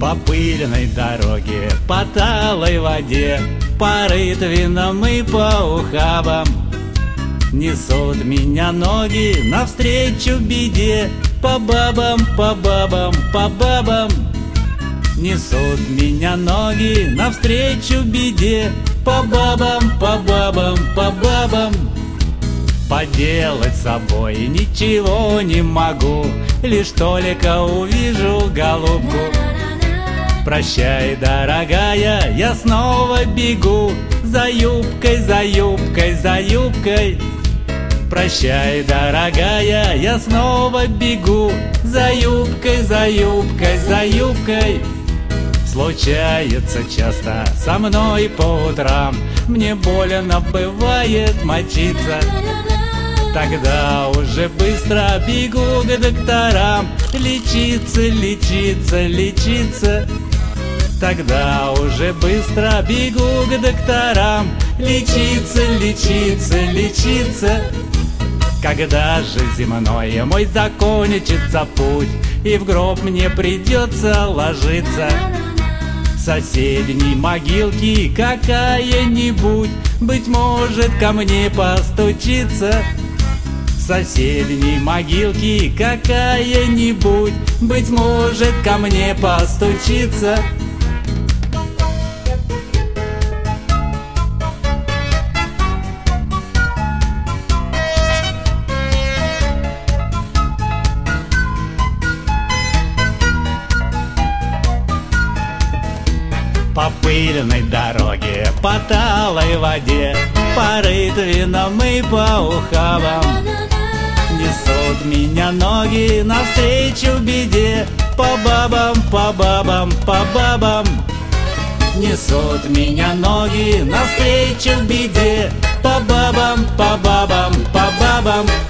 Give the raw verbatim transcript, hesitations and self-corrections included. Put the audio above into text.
По пыльной дороге, по талой воде, по рытвинам и по ухабам несут меня ноги навстречу беде. По бабам, по бабам, по бабам несут меня ноги навстречу беде. По бабам, по бабам, по бабам поделать с собой ничего не могу, лишь только увижу голубку. Прощай, дорогая, я снова бегу за юбкой, за юбкой, за юбкой. Прощай, дорогая, я снова бегу за юбкой, за юбкой, за юбкой. Случается часто со мной по утрам, мне больно бывает мочиться. Тогда уже быстро бегу к докторам, лечиться, лечиться, лечиться. Тогда уже быстро бегу к докторам, лечиться, лечиться, лечиться. Когда же земной мой закончится путь, и в гроб мне придется ложиться, в соседней могилке какая-нибудь, быть может, ко мне постучится. В соседней могилке какая-нибудь, быть может, ко мне постучится. По пыльной дороге, по талой воде, по рытвинам и по ухабам несут меня ноги навстречу беде. По бабам, по бабам, по бабам несут меня ноги навстречу беде. По бабам, по бабам, по бабам